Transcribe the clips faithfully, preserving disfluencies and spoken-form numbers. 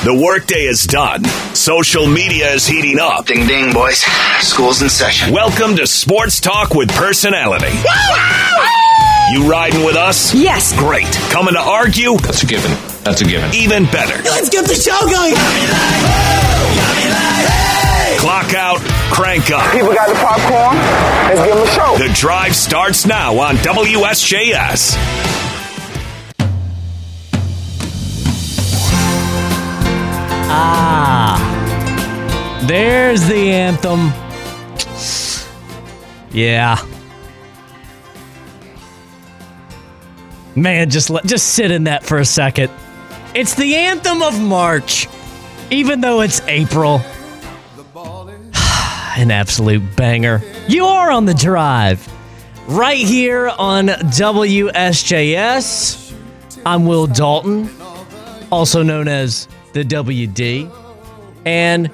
The workday is done. Social media is heating up. Ding, ding, boys. School's in session. Welcome to Sports Talk with Personality. You riding with us? Yes. Great. Coming to argue? That's a given. That's a given. Even better. Let's get the show going. Clock out, crank up. People got the popcorn. Let's give them a show. The drive starts now on W S J S. Ah, there's the anthem. Yeah. Man, just let, just sit in that for a second. It's the anthem of March, even though it's April. An absolute banger. You are on the drive, right here on W S J S. I'm Will Dalton, also known as the W D, and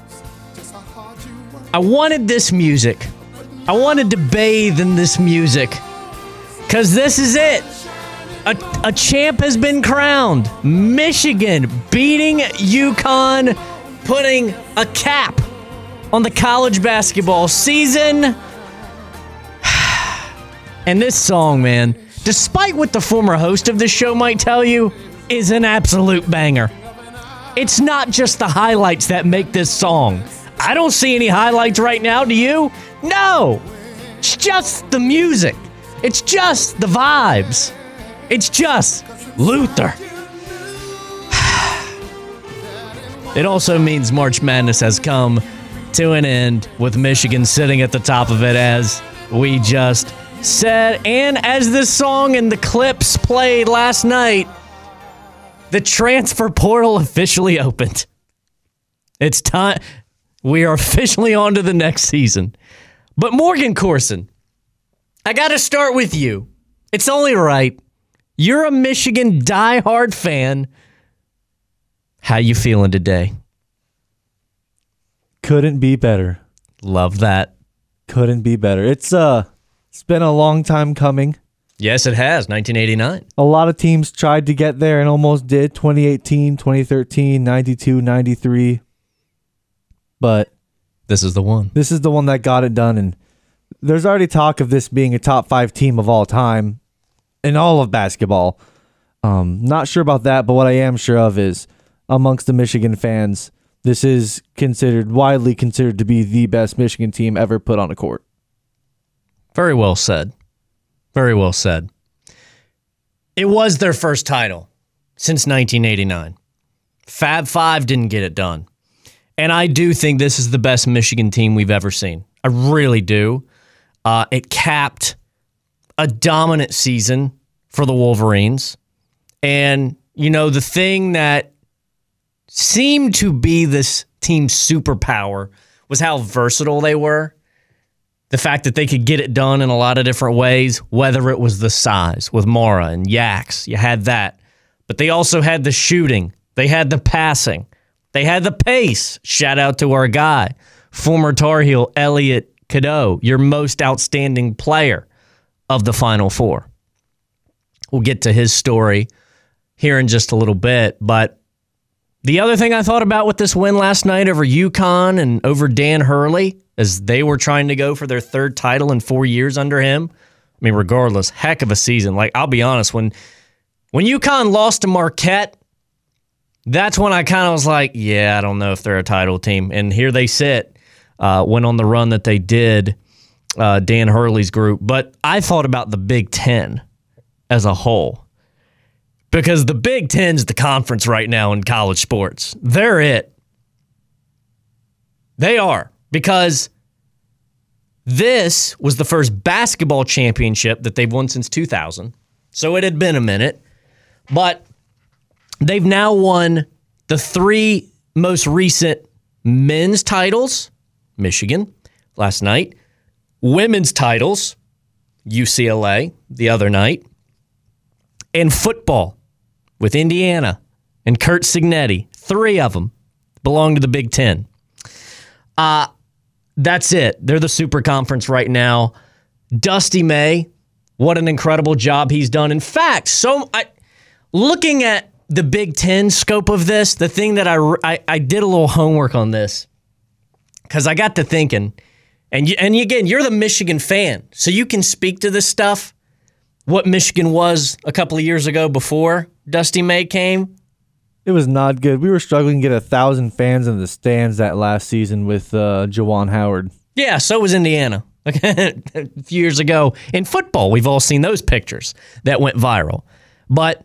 I wanted this music. I wanted to bathe in this music, because this is it. A, a champ has been crowned. Michigan beating UConn, putting a cap on the college basketball season. And this song, man, despite what the former host of this show might tell you, is an absolute banger. It's not just the highlights that make this song. I don't see any highlights right now, do you? No! It's just the music. It's just the vibes. It's just Luther. It also means March Madness has come to an end, with Michigan sitting at the top of it, as we just said. And as this song and the clips played last night, the transfer portal officially opened. It's time. We are officially on to the next season. But Morgan Corson, I got to start with you. It's only right. You're a Michigan diehard fan. How you feeling today? Couldn't be better. Love that. Couldn't be better. It's uh, it's been a long time coming. Yes, it has. nineteen eighty-nine. A lot of teams tried to get there and almost did. twenty eighteen, twenty thirteen, ninety-two, ninety-three. But this is the one. This is the one that got it done. And there's already talk of this being a top five team of all time in all of basketball. Um, not sure about that, but what I am sure of is amongst the Michigan fans, this is considered, widely considered to be the best Michigan team ever put on a court. Very well said. Very well said. It was their first title since nineteen eighty-nine. Fab Five didn't get it done. And I do think this is the best Michigan team we've ever seen. I really do. Uh, it capped a dominant season for the Wolverines. And, you know, the thing that seemed to be this team's superpower was how versatile they were. The fact that they could get it done in a lot of different ways, whether it was the size with Mara and Yaks, you had that. But they also had the shooting. They had the passing. They had the pace. Shout out to our guy, former Tar Heel Elliot Cadeau, your most outstanding player of the Final Four. We'll get to his story here in just a little bit. But the other thing I thought about with this win last night over UConn and over Dan Hurley, as they were trying to go for their third title in four years under him. I mean, regardless, heck of a season. Like, I'll be honest, when when UConn lost to Marquette, that's when I kind of was like, yeah, I don't know if they're a title team. And here they sit, uh, went on the run that they did, uh, Dan Hurley's group. But I thought about the Big Ten as a whole, because the Big Ten's the conference right now in college sports. They're it. They are. Because this was the first basketball championship that they've won since two thousand. So it had been a minute. But they've now won the three most recent men's titles, Michigan last night, women's titles, U C L A the other night, and football with Indiana and Kurt Signetti. Three of them belong to the Big Ten. Uh, that's it. They're the super conference right now. Dusty May, what an incredible job he's done. In fact, so I, looking at the Big Ten scope of this, the thing that I, I, I did a little homework on this because I got to thinking, and you, and again, you're the Michigan fan, so you can speak to this stuff, what Michigan was a couple of years ago before Dusty May came. It was not good. We were struggling to get a thousand fans in the stands that last season with uh, Juwan Howard. Yeah, so was Indiana. A few years ago in football, we've all seen those pictures that went viral. But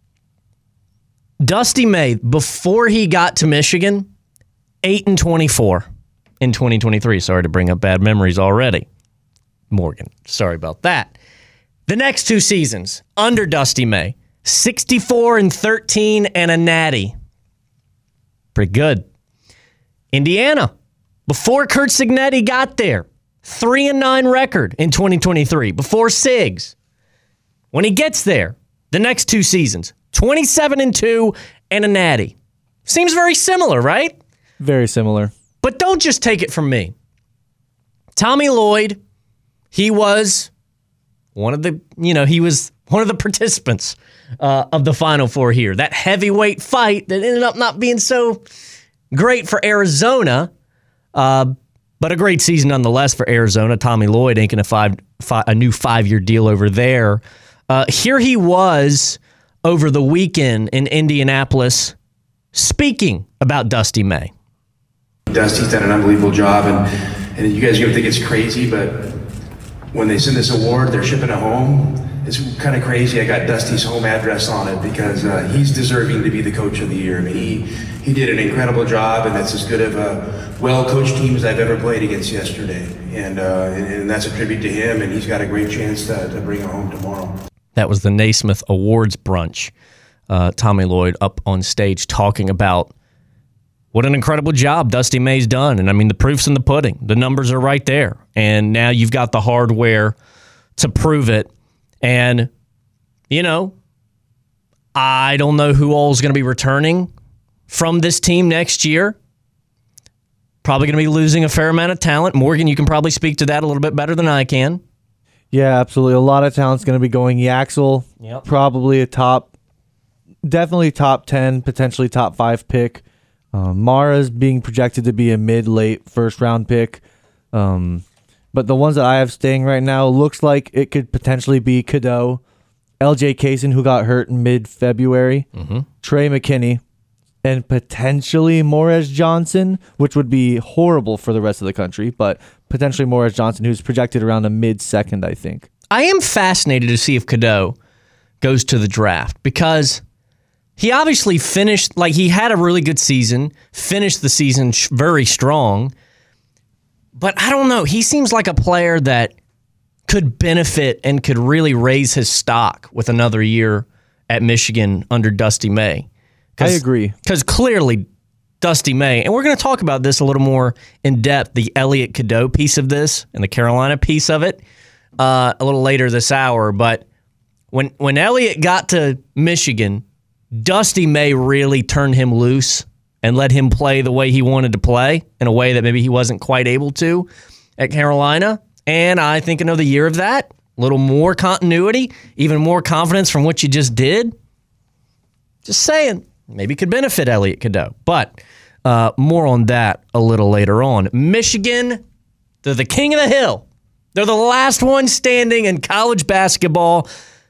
Dusty May, before he got to Michigan, eight and twenty-four in twenty twenty-three. Sorry to bring up bad memories already. Morgan, sorry about that. The next two seasons, under Dusty May, sixty-four and thirteen and a natty. Pretty good. Indiana, before Curt Cignetti got there, three and nine record in twenty twenty-three, before Sigs. When he gets there, the next two seasons, twenty-seven and two and a natty. Seems very similar, right? Very similar. But don't just take it from me. Tommy Lloyd, he was one of the, you know, he was one of the participants uh, of the Final Four here. That heavyweight fight that ended up not being so great for Arizona, uh, but a great season nonetheless for Arizona. Tommy Lloyd inking a five, five a new five-year deal over there. Uh, here he was over the weekend in Indianapolis speaking about Dusty May. Dusty's done an unbelievable job, and, and you guys are going to think it's crazy, but when they send this award, they're shipping it home. It's kind of crazy. I got Dusty's home address on it because uh, he's deserving to be the coach of the year. I mean, he, he did an incredible job, and that's as good of a well-coached team as I've ever played against yesterday. And, uh, and, and that's a tribute to him, and he's got a great chance to, to bring it home tomorrow. That was the Naismith Awards brunch. Uh, Tommy Lloyd up on stage talking about what an incredible job Dusty May's done. And I mean, the proof's in the pudding. The numbers are right there. And now you've got the hardware to prove it. And, you know, I don't know who all is going to be returning from this team next year. Probably going to be losing a fair amount of talent. Morgan, you can probably speak to that a little bit better than I can. Yeah, absolutely. A lot of talent's going to be going. Yaxel, Yep. probably a top, definitely top ten, potentially top five pick. Um, Mara's being projected to be a mid-late first-round pick. Um, but the ones that I have staying right now looks like it could potentially be Cadeau, L J Kaysen, who got hurt in mid-February, Mm-hmm. Trey McKinney, and potentially Morez Johnson, which would be horrible for the rest of the country, but potentially Morez Johnson, who's projected around a mid-second, I think. I am fascinated to see if Cadeau goes to the draft because he obviously finished, like he had a really good season, finished the season sh- very strong, but I don't know. He seems like a player that could benefit and could really raise his stock with another year at Michigan under Dusty May. I agree. Because clearly Dusty May, and we're going to talk about this a little more in depth, the Elliot Cadeau piece of this and the Carolina piece of it uh, a little later this hour, but when when Elliot got to Michigan, Dusty May really turned him loose and let him play the way he wanted to play in a way that maybe he wasn't quite able to at Carolina. And I think another year of that, a little more continuity, even more confidence from what you just did. Just saying, maybe could benefit Elliot Cadeau. But uh, more on that a little later on. Michigan, they're the king of the hill. They're the last one standing in college basketball.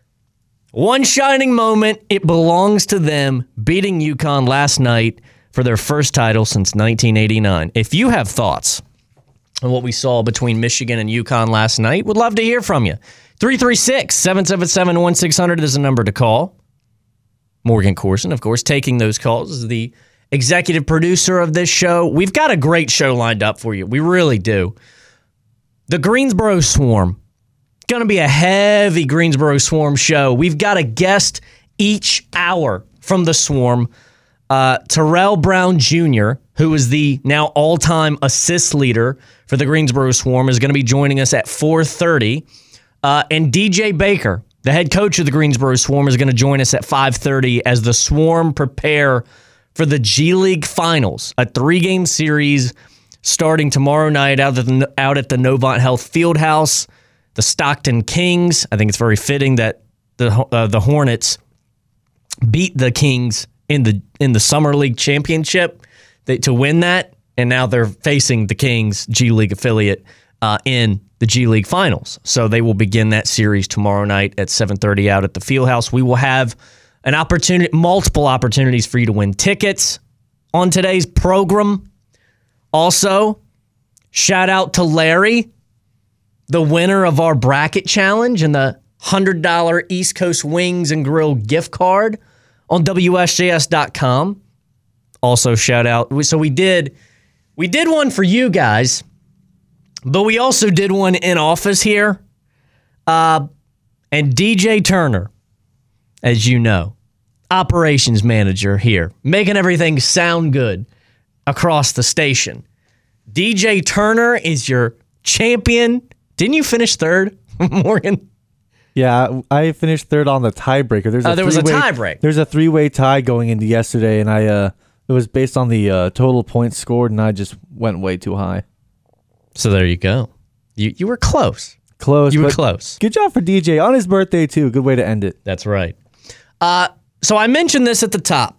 One shining moment, it belongs to them, beating UConn last night for their first title since nineteen eighty-nine. If you have thoughts on what we saw between Michigan and UConn last night, would love to hear from you. three three six, seven seven seven, one six zero zero is the number to call. Morgan Corson, of course, taking those calls as the executive producer of this show. We've got a great show lined up for you. We really do. The Greensboro Swarm. Going to be a heavy Greensboro Swarm show. We've got a guest each hour from the Swarm. Uh, Terrell Brown Junior, who is the now all-time assist leader for the Greensboro Swarm, is going to be joining us at four thirty. Uh, and D J Baker, the head coach of the Greensboro Swarm, is going to join us at five thirty as the Swarm prepare for the G League Finals, a three-game series starting tomorrow night out at the, out at the Novant Health Fieldhouse. The Stockton Kings, I think it's very fitting that the uh, the Hornets beat the Kings in the in the Summer League Championship they, to win that, and now they're facing the Kings G League affiliate uh, in the G League Finals. So they will begin that series tomorrow night at seven thirty out at the Fieldhouse. We will have an opportunity, multiple opportunities for you to win tickets on today's program. Also, shout out to Larry, the winner of our bracket challenge and the one hundred dollars East Coast Wings and Grill gift card on W S J S dot com. Also, shout out. So we did, we did one for you guys, but we also did one in office here. Uh, and D J Turner, as you know, operations manager here, making everything sound good across the station. D J Turner is your champion. Didn't you finish third, Morgan? Yeah, I finished third on the tiebreaker. There's a uh, there was a three-way- tiebreak. There's a three-way tie going into yesterday, and I uh, it was based on the uh, total points scored, and I just went way too high. So there you go. You you were close. Close. You were but close. Good job for D J on his birthday too. Good way to end it. That's right. Uh, so I mentioned this at the top.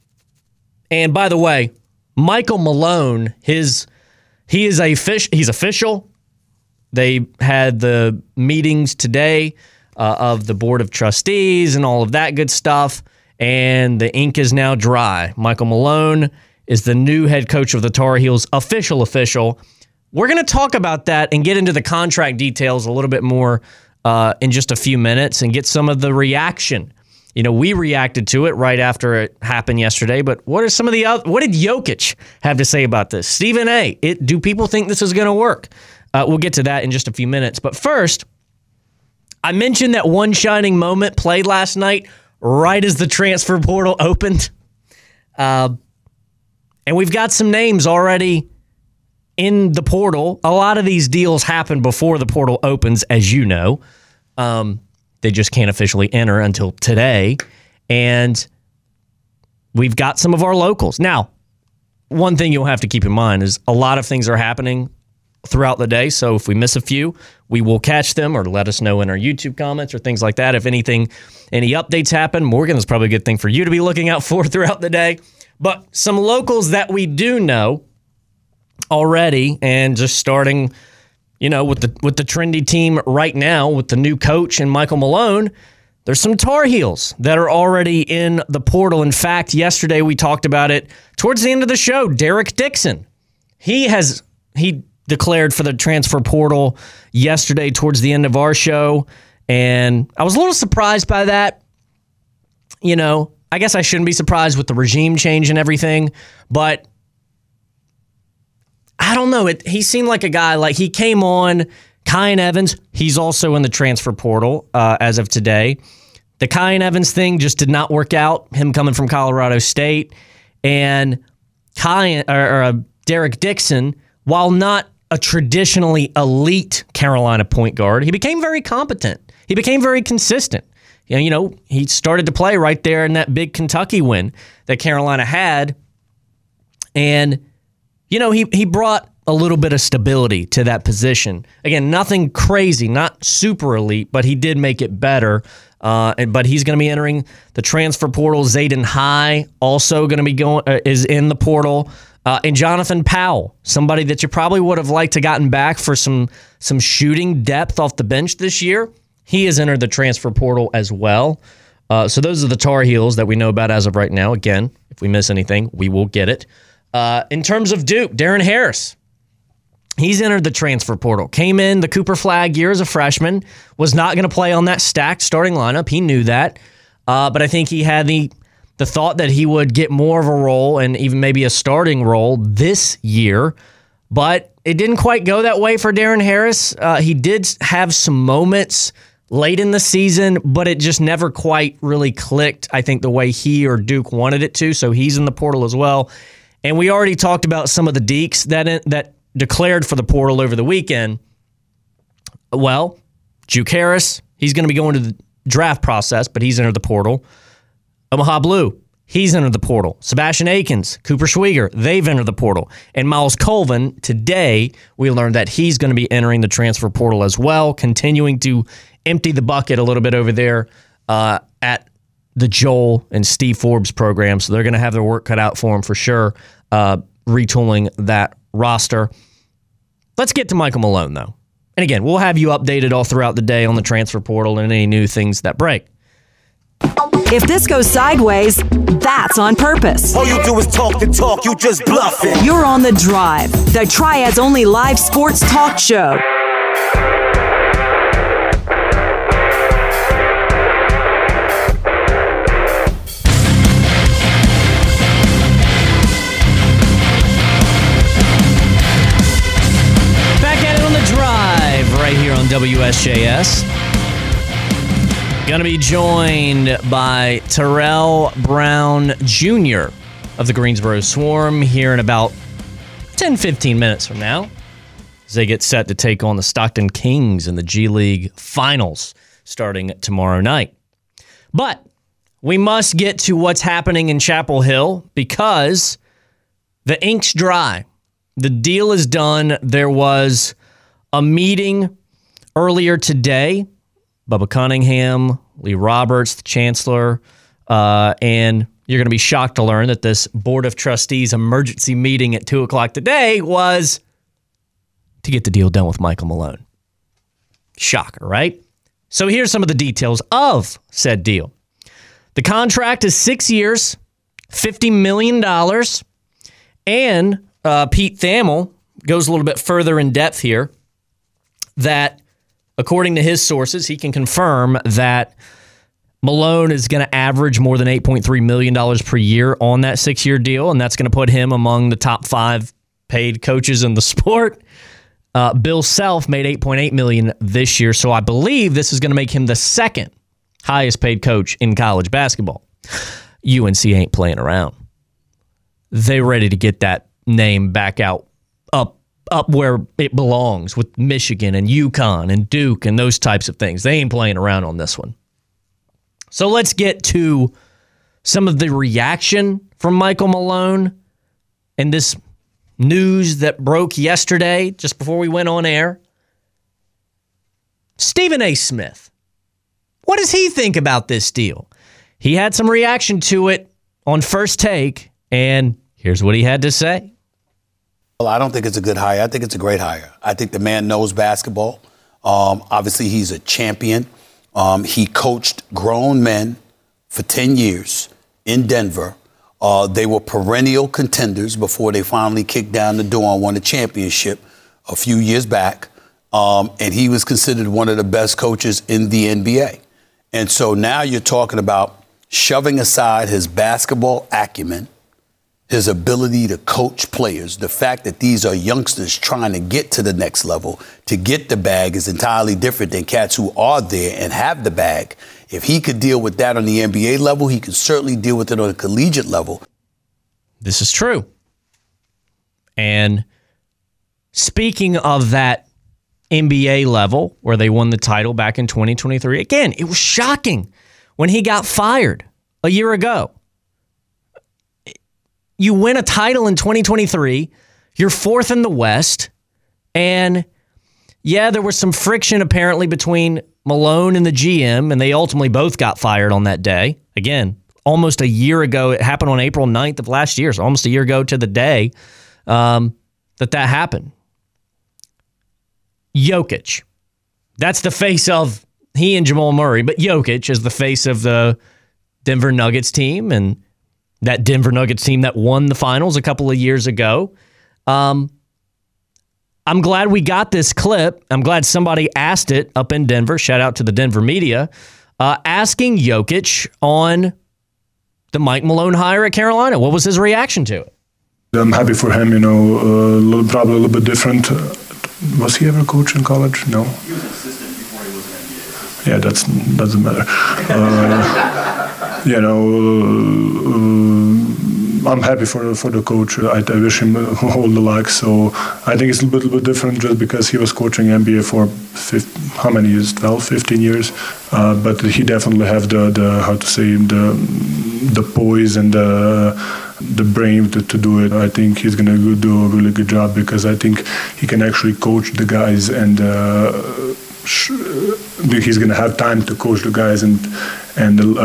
And by the way, Michael Malone, his he is a fish. He's official. They had the meetings today uh, of the Board of Trustees and all of that good stuff, and the ink is now dry. Michael Malone is the new head coach of the Tar Heels, official official. We're going to talk about that and get into the contract details a little bit more uh, in just a few minutes and get some of the reaction. You know, we reacted to it right after it happened yesterday, but what are some of the other, what did Jokic have to say about this? Stephen A., it, do people think this is going to work? Uh, we'll get to that in just a few minutes. But first, I mentioned that one shining moment played last night right as the transfer portal opened. Uh, and we've got some names already in the portal. A lot of these deals happen before the portal opens, as you know. Um, they just can't officially enter until today. And we've got some of our locals. Now, one thing you'll have to keep in mind is a lot of things are happening throughout the day. So if we miss a few, we will catch them or let us know in our YouTube comments or things like that. If anything, any updates happen, Morgan, is probably a good thing for you to be looking out for throughout the day. But some locals that we do know already, and just starting, you know, with the with the trendy team right now with the new coach and Michael Malone, there's some Tar Heels that are already in the portal. In fact, yesterday we talked about it towards the end of the show. Derek Dixon, he has he declared for the transfer portal yesterday towards the end of our show, and I was a little surprised by that. You know, I guess I shouldn't be surprised with the regime change and everything, but I don't know. It, he seemed like a guy, like he came on. Kyan Evans, he's also in the transfer portal uh, as of today. The Kyan Evans thing just did not work out, him coming from Colorado State. And Kyan, or, or uh, Derek Dixon, while not a traditionally elite Carolina point guard, he became very competent. He became very consistent. You know, he started to play right there in that big Kentucky win that Carolina had. And, you know, he, he brought a little bit of stability to that position. Again, nothing crazy, not super elite, but he did make it better. Uh, and, but he's going to be entering the transfer portal. Zayden High also going to be going uh, is in the portal. Uh, and Jonathan Powell, somebody that you probably would have liked to gotten back for some some shooting depth off the bench this year. He has entered the transfer portal as well. Uh, so those are the Tar Heels that we know about as of right now. Again, if we miss anything, we will get it. Uh, in terms of Duke, Darren Harris, he's entered the transfer portal. Came in the Cooper Flag year as a freshman. Was not going to play on that stacked starting lineup. He knew that. Uh, but I think he had the the thought that he would get more of a role and even maybe a starting role this year. But it didn't quite go that way for Darren Harris. Uh, he did have some moments late in the season, but it just never quite really clicked, I think, the way he or Duke wanted it to. So he's in the portal as well. And we already talked about some of the Deeks that that declared for the portal over the weekend. Well, Juke Harris, he's going to be going to the draft process, but he's entered the portal. Omaha Blue, he's entered the portal. Sebastian Akins, Cooper Schwieger, they've entered the portal. And Miles Colvin, today, we learned that he's going to be entering the transfer portal as well, continuing to empty the bucket a little bit over there uh, at the Joel and Steve Forbes program, so they're going to have their work cut out for them for sure, uh, retooling that roster. Let's get to Michael Malone, though. And again, we'll have you updated all throughout the day on the transfer portal and any new things that break. If this goes sideways, that's on purpose. All you do is talk the talk, you just bluffing. You're on The Drive, the Triad's only live sports talk show. Back at it on The Drive, right here on W S J S. Going to be joined by Terrell Brown Junior of the Greensboro Swarm here in about ten, fifteen minutes from now as they get set to take on the Stockton Kings in the G League Finals starting tomorrow night. But we must get to what's happening in Chapel Hill because the ink's dry. The deal is done. There was a meeting earlier today. Bubba Cunningham, Lee Roberts, the chancellor, uh, and you're going to be shocked to learn that this Board of Trustees emergency meeting at two o'clock today was to get the deal done with Michael Malone. Shocker, right? So here's some of the details of said deal. The contract is six years, fifty million dollars, and uh, Pete Thamel goes a little bit further in depth here that according to his sources, he can confirm that Malone is going to average more than eight point three million dollars per year on that six-year deal, and that's going to put him among the top five paid coaches in the sport. Uh, Bill Self made eight point eight million dollars this year, so I believe this is going to make him the second highest paid coach in college basketball. U N C ain't playing around. They're ready to get that name back out up up where it belongs with Michigan and UConn and Duke and those types of things. They ain't playing around on this one. So let's get to some of the reaction from Michael Malone and this news that broke yesterday just before we went on air. Stephen A. Smith, what does he think about this deal? He had some reaction to it on First Take, and here's what he had to say. Well, I don't think it's a good hire. I think it's a great hire. I think the man knows basketball. Um, obviously, he's a champion. Um, he coached grown men for ten years in Denver. Uh, they were perennial contenders before they finally kicked down the door and won a championship a few years back. Um, and he was considered one of the best coaches in the N B A. And so now you're talking about shoving aside his basketball acumen, his ability to coach players. The fact that these are youngsters trying to get to the next level, to get the bag, is entirely different than cats who are there and have the bag. If he could deal with that on the N B A level, he could certainly deal with it on a collegiate level. This is true. And speaking of that N B A level where they won the title back in twenty twenty-three, again, it was shocking when he got fired a year ago. You win a title in twenty twenty-three, you're fourth in the West, and yeah, there was some friction apparently between Malone and the G M, and they ultimately both got fired on that day. Again, almost a year ago. It happened on April ninth of last year, so almost a year ago to the day um, that that happened. Jokic. That's the face of he and Jamal Murray, but Jokic is the face of the Denver Nuggets team, and that Denver Nuggets team that won the finals a couple of years ago. Um, I'm glad we got this clip. I'm glad somebody asked it up in Denver. Shout out to the Denver media. Uh, asking Jokic on the Mike Malone hire at Carolina. What was his reaction to it? I'm happy for him, you know, a little, probably a little bit different. Uh, was he ever a coach in college? No. He was an assistant before he was an N B A. Yeah, that's doesn't matter. Uh, you know, uh, I'm happy for for the coach. I, I wish him all the luck. So I think it's a little bit different just because he was coaching N B A for fifteen, how many years? twelve, fifteen years. Uh, but he definitely have the, the how to say the the poise and the the brain to, to do it. I think he's gonna do a really good job because I think he can actually coach the guys and. Uh, he's going to have time to coach the guys and and uh,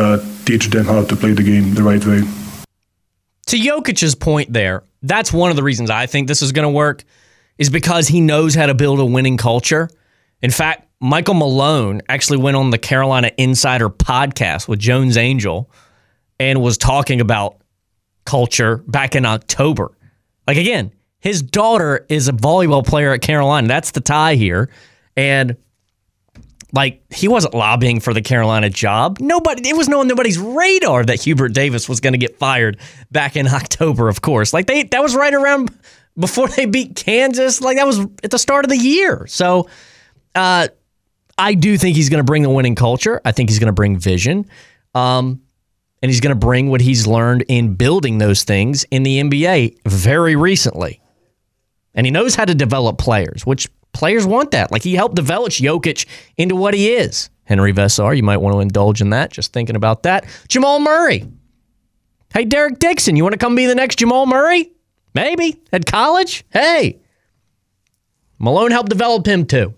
teach them how to play the game the right way. To Jokic's point there, that's one of the reasons I think this is going to work, is because he knows how to build a winning culture. In fact, Michael Malone actually went on the Carolina Insider podcast with Jones Angell and was talking about culture back in October. Like, again, his daughter is a volleyball player at Carolina. That's the tie here. And, like, he wasn't lobbying for the Carolina job. Nobody, it was on nobody's radar that Hubert Davis was going to get fired back in October, of course. Like, they that was right around before they beat Kansas. Like, that was at the start of the year. So, uh, I do think he's going to bring the winning culture. I think he's going to bring vision. Um, and he's going to bring what he's learned in building those things in the N B A very recently. And he knows how to develop players, which players want that. Like, he helped develop Jokic into what he is. Henry Vessar, you might want to indulge in that, just thinking about that. Jamal Murray. Hey, Derek Dixon, you want to come be the next Jamal Murray? Maybe. At college? Hey. Malone helped develop him too.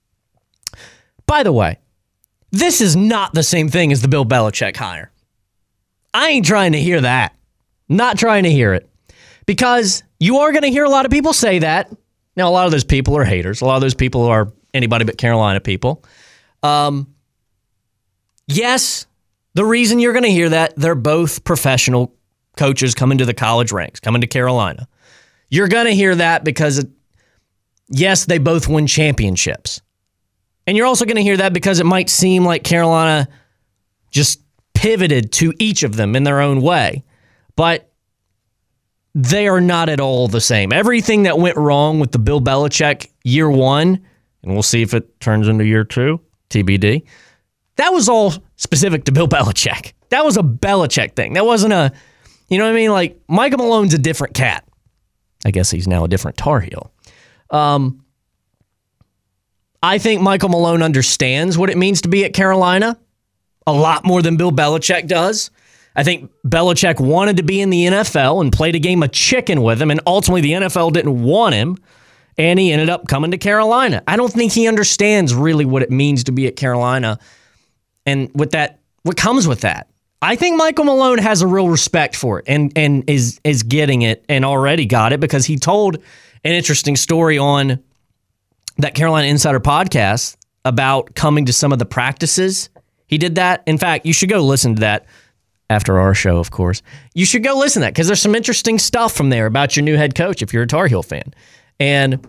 By the way, this is not the same thing as the Bill Belichick hire. I ain't trying to hear that. Not trying to hear it. Because you are going to hear a lot of people say that. Now, a lot of those people are haters. A lot of those people are anybody but Carolina people. Um, yes, the reason you're going to hear that, they're both professional coaches coming to the college ranks, coming to Carolina. You're going to hear that because, it, yes, they both win championships. And you're also going to hear that because it might seem like Carolina just pivoted to each of them in their own way. But they are not at all the same. Everything that went wrong with the Bill Belichick year one, and we'll see if it turns into year two, T B D, that was all specific to Bill Belichick. That was a Belichick thing. That wasn't a, you know what I mean? Like, Michael Malone's a different cat. I guess he's now a different Tar Heel. Um, I think Michael Malone understands what it means to be at Carolina a lot more than Bill Belichick does. I think Belichick wanted to be in the N F L and played a game of chicken with him, and ultimately the N F L didn't want him, and he ended up coming to Carolina. I don't think he understands really what it means to be at Carolina and what that what comes with that. I think Michael Malone has a real respect for it and and is is getting it and already got it because he told an interesting story on that Carolina Insider podcast about coming to some of the practices. He did that. In fact, you should go listen to that after our show, of course. You should go listen to that because there's some interesting stuff from there about your new head coach if you're a Tar Heel fan. And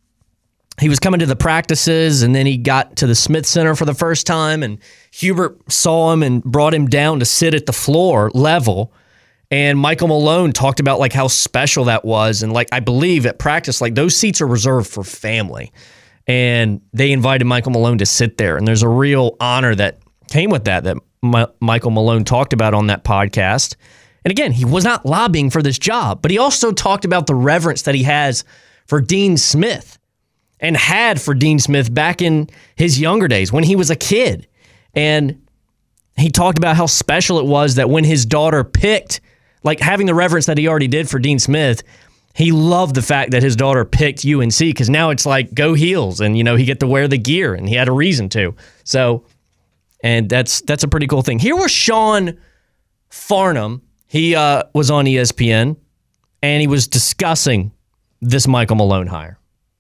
he was coming to the practices, and then he got to the Smith Center for the first time, and Hubert saw him and brought him down to sit at the floor level. And Michael Malone talked about like how special that was. And like, I believe at practice, like those seats are reserved for family. And they invited Michael Malone to sit there. And there's a real honor that came with that, that My, Michael Malone talked about on that podcast. And again, he was not lobbying for this job, but he also talked about the reverence that he has for Dean Smith and had for Dean Smith back in his younger days when he was a kid. And he talked about how special it was that when his daughter picked, like having the reverence that he already did for Dean Smith, he loved the fact that his daughter picked U N C because now it's like go Heels, and you know he get to wear the gear, and he had a reason to. So, and that's that's a pretty cool thing. Here was Sean Farnham. He uh, was on E S P N, and he was discussing this Michael Malone hire.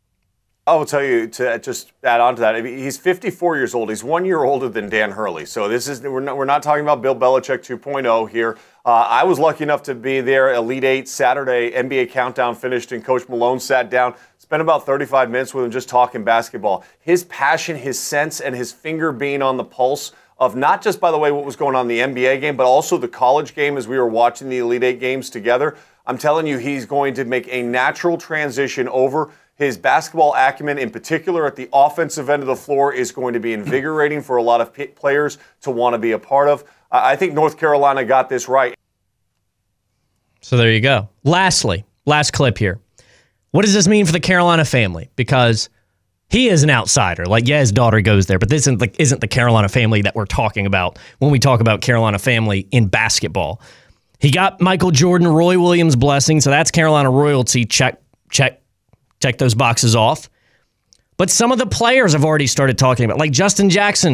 I will tell you, to just add on to that, he's fifty-four years old. He's one year older than Dan Hurley. So this is we're not, we're not talking about Bill Belichick two point oh here. Uh, I was lucky enough to be there. Elite Eight Saturday N B A Countdown finished, and Coach Malone sat down, spent about thirty-five minutes with him just talking basketball. His passion, his sense, and his finger being on the pulse of not just, by the way, what was going on in the N B A game, but also the college game as we were watching the Elite Eight games together. I'm telling you, he's going to make a natural transition over. His basketball acumen, in particular at the offensive end of the floor, is going to be invigorating for a lot of players to want to be a part of. I think North Carolina got this right. So there you go. Lastly, last clip here. What does this mean for the Carolina family? Because he is an outsider. Like, yeah, his daughter goes there, but this isn't the, isn't the Carolina family that we're talking about when we talk about Carolina family in basketball. He got Michael Jordan, Roy Williams blessing, so that's Carolina royalty. Check, check. Check those boxes off. But some of the players have already started talking about, like Justin Jackson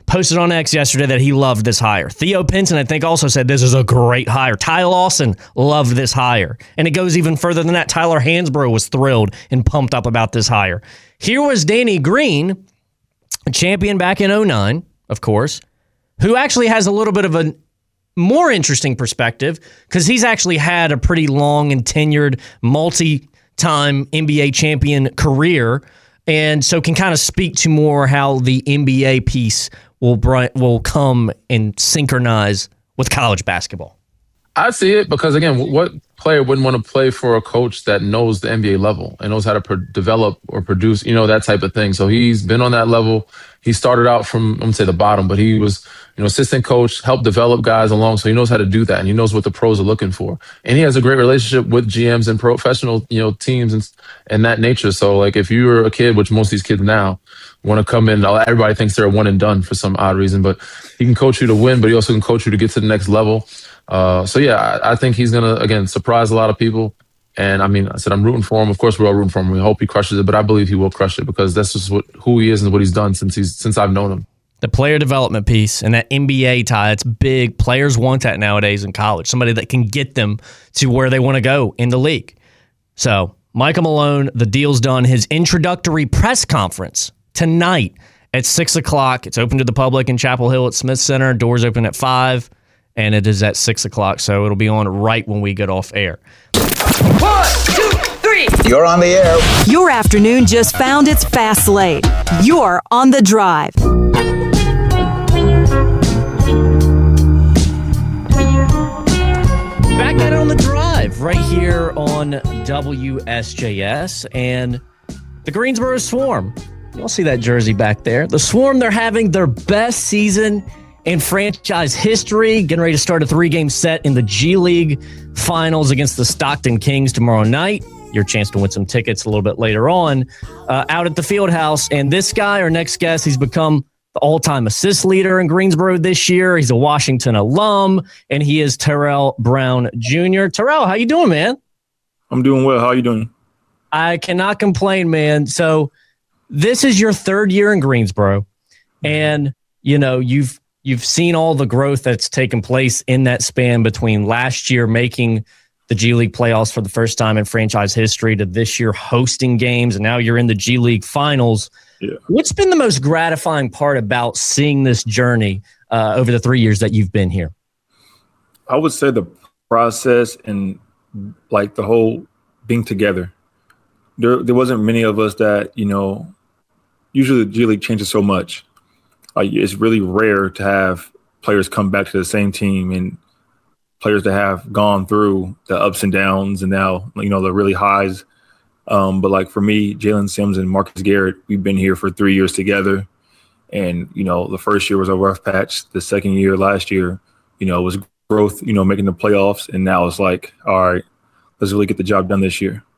posted on X yesterday that he loved this hire. Theo Pinson, I think, also said this is a great hire. Ty Lawson loved this hire. And it goes even further than that. Tyler Hansbrough was thrilled and pumped up about this hire. Here was Danny Green, a champion back in oh nine, of course, who actually has a little bit of a more interesting perspective because he's actually had a pretty long and tenured multi-time N B A champion career, and so can kind of speak to more how the N B A piece will will come and synchronize with college basketball. I see it because, again, what player wouldn't want to play for a coach that knows the N B A level and knows how to pro- develop or produce, you know, that type of thing. So he's been on that level. He started out from, I'm going to say the bottom, but he was, you know, assistant coach, helped develop guys along. So he knows how to do that, and he knows what the pros are looking for. And he has a great relationship with G Ms and professional, you know, teams and, and that nature. So, like, if you're a kid, which most of these kids now want to come in, everybody thinks they're a one and done for some odd reason, but he can coach you to win, but he also can coach you to get to the next level. Uh, so, yeah, I, I think he's going to, again, surprise a lot of people. And, I mean, I said I'm rooting for him. Of course, we're all rooting for him. We hope he crushes it, but I believe he will crush it because that's just what who he is and what he's done since he's since I've known him. The player development piece and that N B A tie, it's big. Players want that nowadays in college, somebody that can get them to where they want to go in the league. So, Michael Malone, the deal's done. His introductory press conference tonight at six o'clock. It's open to the public in Chapel Hill at Smith Center. Doors open at five, and it is at six o'clock, so it'll be on right when we get off air. One, two, three. You're on the air. Your afternoon just found its fast lane. You're on the drive. Back at it on the drive right here on W S J S and the Greensboro Swarm. You'll see that jersey back there. The Swarm, they're having their best season in franchise history, getting ready to start a three-game set in the G League Finals against the Stockton Kings tomorrow night. Your chance to win some tickets a little bit later on uh, out at the Fieldhouse. And this guy, our next guest, he's become the all-time assist leader in Greensboro this year. He's a Washington alum, and he is Terrell Brown Junior Terrell, how you doing, man? I'm doing well. How are you doing? I cannot complain, man. So this is your third year in Greensboro, and, you know, you've You've seen all the growth that's taken place in that span between last year making the G League playoffs for the first time in franchise history to this year hosting games, and now you're in the G League Finals. Yeah. What's been the most gratifying part about seeing this journey uh, over the three years that you've been here? I would say the process and like the whole being together. There, there wasn't many of us that, you know, usually the G League changes so much. Like, it's really rare to have players come back to the same team and players that have gone through the ups and downs and now, you know, the really highs. Um, but like for me, Jalen Sims and Marcus Garrett, we've been here for three years together. And, you know, the first year was a rough patch. The second year last year, you know, was growth, you know, making the playoffs. And now it's like, all right, let's really get the job done this year.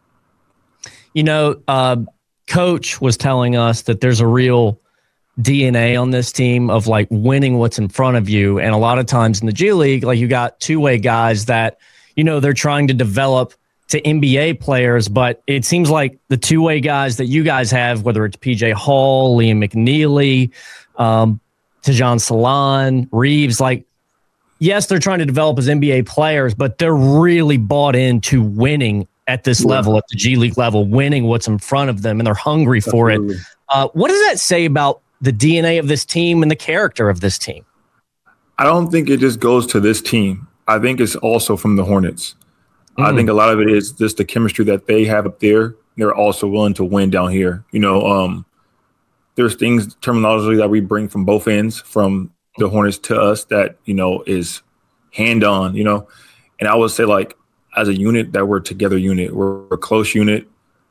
You know, uh, Coach was telling us that there's a real D N A on this team of like winning what's in front of you. And a lot of times in the G League, like you got two-way guys that, you know, they're trying to develop to N B A players, but it seems like the two-way guys that you guys have, whether it's P J Hall, Liam McNeely, um, Tajon Salon, Reeves, like, yes, they're trying to develop as N B A players, but they're really bought into winning at this yeah. level, at the G League level, winning what's in front of them, and they're hungry for Absolutely. it. Uh, what does that say about the D N A of this team and the character of this team? I don't think it just goes to this team. I think it's also from the Hornets. Mm. I think a lot of it is just the chemistry that they have up there. They're also willing to win down here. You know, um, there's things, terminology that we bring from both ends, from the Hornets to us, that, you know, is hand on, you know. And I would say, like, as a unit, that we're a together unit. We're a close unit.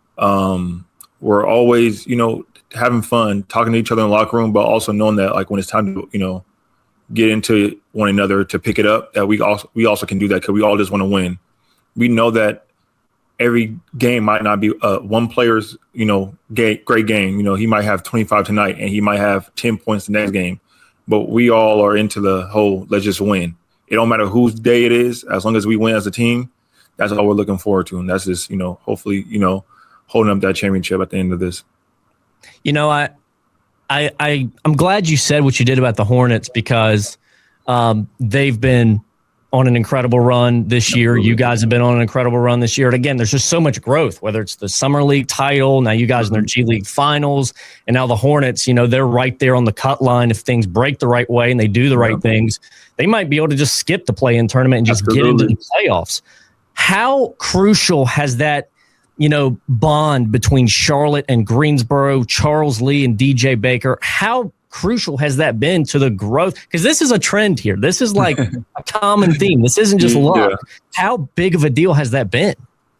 Um, we're always, you know, having fun, talking to each other in the locker room, but also knowing that, like, when it's time to, you know, get into one another to pick it up, that we also we also can do that because we all just want to win. We know that every game might not be uh, one player's, you know, gay, great game. You know, he might have twenty-five tonight and he might have ten points the next game, but we all are into the whole let's just win. It don't matter whose day it is, as long as we win as a team. That's all we're looking forward to, and that's just, you know, hopefully, you know, holding up that championship at the end of this. You know, I I, I I'm glad you said what you did about the Hornets because um, they've been on an incredible run this year. You guys have been on an incredible run this year. And again, there's just so much growth, whether it's the Summer League title, now you guys in their G League finals, and now the Hornets, you know, they're right there on the cut line. If things break the right way and they do the right things, they might be able to just skip the play-in tournament and just Absolutely. Get into the playoffs. How crucial has that, you know, bond between Charlotte and Greensboro, Charles Lee and D J Baker, how crucial has that been to the growth? Because this is a trend here. This is like a common theme. This isn't just luck. Yeah. How big of a deal has that been?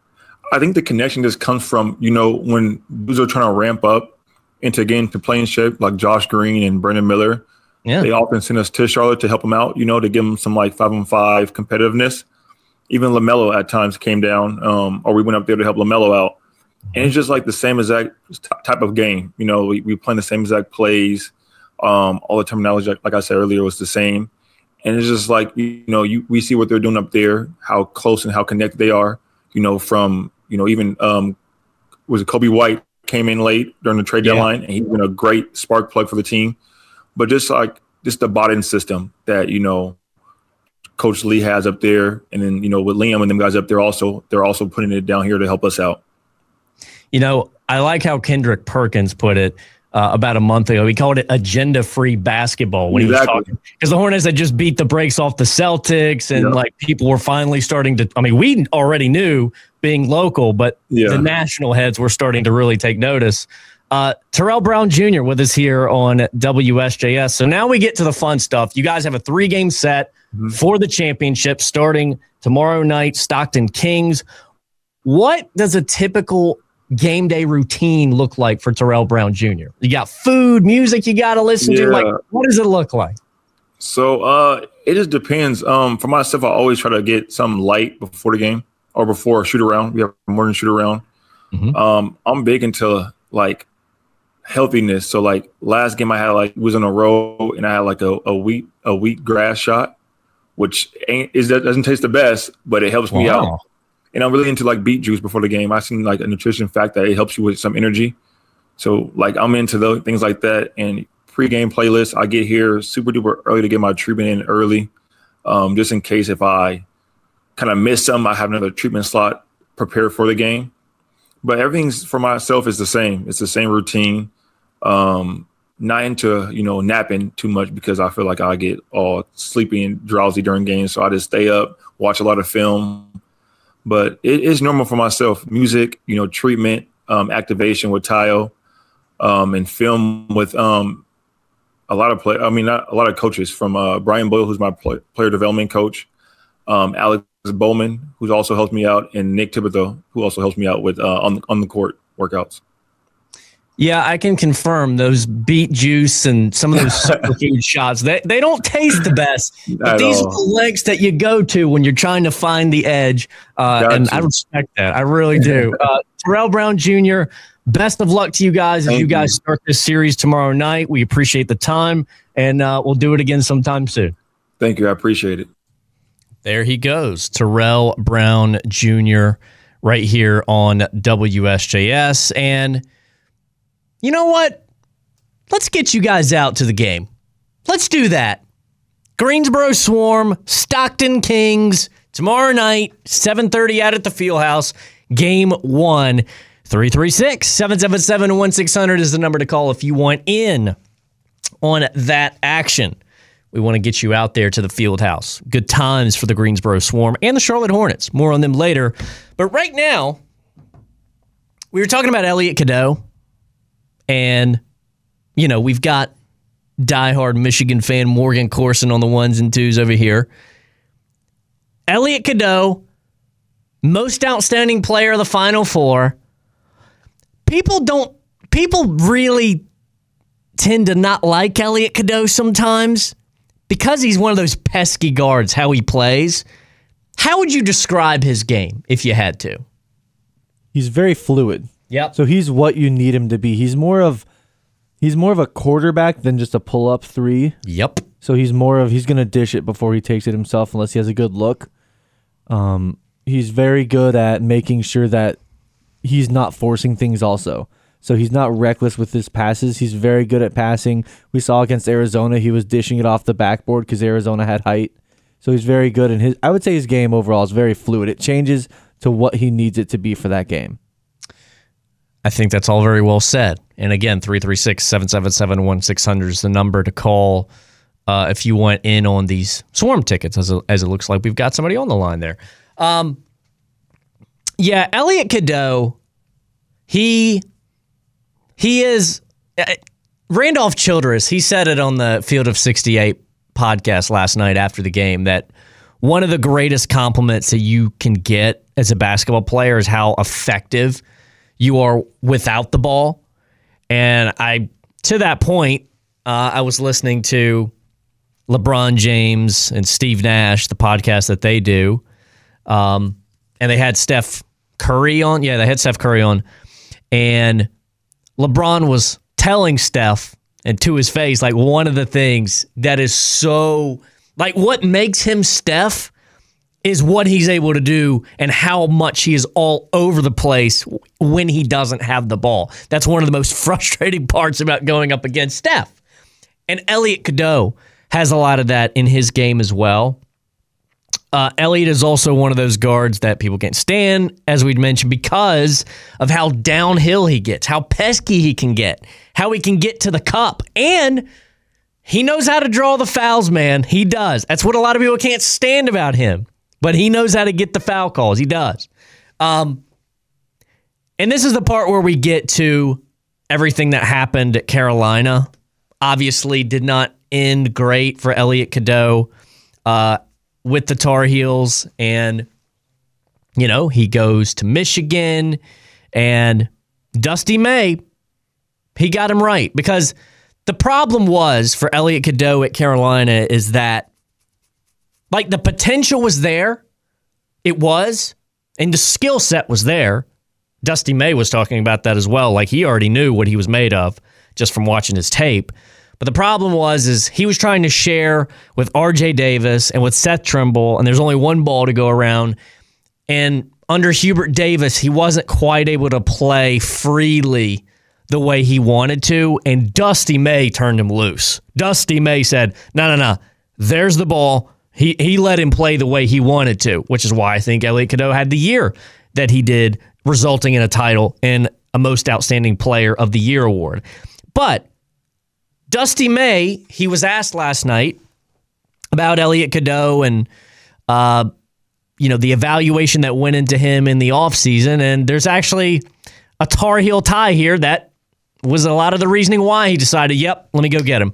I think the connection just comes from, you know, when dudes are trying to ramp up into getting to playing shape, like Josh Green and Brandon Miller. Yeah. They often send us to Charlotte to help them out, you know, to give them some like five on five competitiveness. Even LaMelo at times came down, um, or we went up there to help LaMelo out. And it's just like the same exact type of game. You know, we, we play the same exact plays. Um, all the terminology, like, like I said earlier, was the same. And it's just like, you know, you we see what they're doing up there, how close and how connected they are, you know, from, you know, even um, was it Kobe White came in late during the trade yeah. deadline, and he's been a great spark plug for the team. But just like just the botting system that, you know, Coach Lee has up there, and then, you know, with Liam and them guys up there also, they're also putting it down here to help us out. You know, I like how Kendrick Perkins put it uh, about a month ago. He called it agenda-free basketball when exactly. he was talking. Because the Hornets had just beat the brakes off the Celtics, and, yeah. like, people were finally starting to – I mean, we already knew being local, but yeah. the national heads were starting to really take notice. Uh, Terrell Brown Junior with us here on W S J S. So now we get to the fun stuff. You guys have a three-game set mm-hmm. for the championship starting tomorrow night, Stockton Kings. What does a typical game day routine look like for Terrell Brown Junior? You got food, music you got to listen yeah. to. Like, what does it look like? So uh, it just depends. Um, for myself, I always try to get something light before the game or before a shoot around. We have a morning shoot around. Mm-hmm. Um, I'm big into like healthiness. So like last game I had like was in a row and I had like a, a wheat a wheat grass shot, which ain't is that doesn't taste the best, but it helps wow. me out. And I'm really into like beet juice before the game. I seen like a nutrition fact that it helps you with some energy. So like I'm into those things like that. And pre-game playlist, I get here super duper early to get my treatment in early, um, just in case if I kind of miss some, I have another treatment slot prepared for the game. But everything's for myself is the same. It's the same routine. Um, not into, you know, napping too much because I feel like I get all sleepy and drowsy during games. So I just stay up, watch a lot of film. But it is normal for myself. Music, you know, treatment, um, activation with Tayo, um, and film with um, a lot of play. I mean, not a lot of coaches from uh, Brian Boyle, who's my play, player development coach, um, Alex Bowman, who's also helped me out, and Nick Thibodeau, who also helps me out with uh, on on the court workouts. Yeah, I can confirm those beet juice and some of those superfood shots, they, they don't taste the best. But these all. are the lengths that you go to when you're trying to find the edge. Uh, and you. I respect that. I really do. Uh, Terrell Brown Junior, best of luck to you guys as Thank you guys you. start this series tomorrow night. We appreciate the time, and uh, we'll do it again sometime soon. Thank you. I appreciate it. There he goes, Terrell Brown Junior right here on W S J S. And you know what? Let's get you guys out to the game. Let's do that. Greensboro Swarm, Stockton Kings, tomorrow night, seven thirty out at the Fieldhouse, game one. three three six, seven seven seven, one six zero zero is the number to call if you want in on that action. We want to get you out there to the Fieldhouse. Good times for the Greensboro Swarm and the Charlotte Hornets. More on them later. But right now, we were talking about Elliot Cadeau. And, you know, we've got diehard Michigan fan Morgan Corson on the ones and twos over here. Elliot Cadeau, most outstanding player of the Final Four. People don't, people really tend to not like Elliot Cadeau sometimes because he's one of those pesky guards, how he plays. How would you describe his game if you had to? He's very fluid. Yep. So he's what you need him to be. He's more of he's more of a quarterback than just a pull-up three. Yep. So he's more of he's going to dish it before he takes it himself unless he has a good look. Um, he's very good at making sure that he's not forcing things also. So he's not reckless with his passes. He's very good at passing. We saw against Arizona, he was dishing it off the backboard because Arizona had height. So he's very good. And his, I would say his game overall is very fluid. It changes to what he needs it to be for that game. I think that's all very well said. And again, three three six, seven seven seven, one six zero zero is the number to call uh, if you want in on these Swarm tickets, as, a, as it looks like we've got somebody on the line there. Um, yeah, Elliot Cadeau, he... He is, uh, Randolph Childress, he said it on the Field of sixty-eight podcast last night after the game, that one of the greatest compliments that you can get as a basketball player is how effective you are without the ball. And I, to that point, uh, I was listening to LeBron James and Steve Nash, the podcast that they do, um, and they had Steph Curry on. Yeah, they had Steph Curry on, and LeBron was telling Steph, and to his face, like, one of the things that is so, like, what makes him Steph is what he's able to do and how much he is all over the place when he doesn't have the ball. That's one of the most frustrating parts about going up against Steph. And Elliot Cadeau has a lot of that in his game as well. Uh, Elliot is also one of those guards that people can't stand, as we'd mentioned, because of how downhill he gets, how pesky he can get, how he can get to the cup. And he knows how to draw the fouls, man. He does. That's what a lot of people can't stand about him. But he knows how to get the foul calls. He does. Um, and this is the part where we get to everything that happened at Carolina. Obviously did not end great for Elliot Cadeau. Uh, with the Tar Heels, and, you know, he goes to Michigan, and Dusty May, he got him right, because the problem was for Elliot Cadeau at Carolina is that, like, the potential was there, it was, and the skill set was there. Dusty May was talking about that as well, like, he already knew what he was made of just from watching his tape. But the problem was is he was trying to share with R J Davis and with Seth Trimble, and there's only one ball to go around. And under Hubert Davis, he wasn't quite able to play freely the way he wanted to, and Dusty May turned him loose. Dusty May said, no, no, no, there's the ball. He he let him play the way he wanted to, which is why I think Elliot Cadeau had the year that he did, resulting in a title and a Most Outstanding Player of the Year award. But Dusty May, he was asked last night about Elliot Cadeau and, uh, you know, the evaluation that went into him in the offseason, and there's actually a Tar Heel tie here that was a lot of the reasoning why he decided, yep, let me go get him.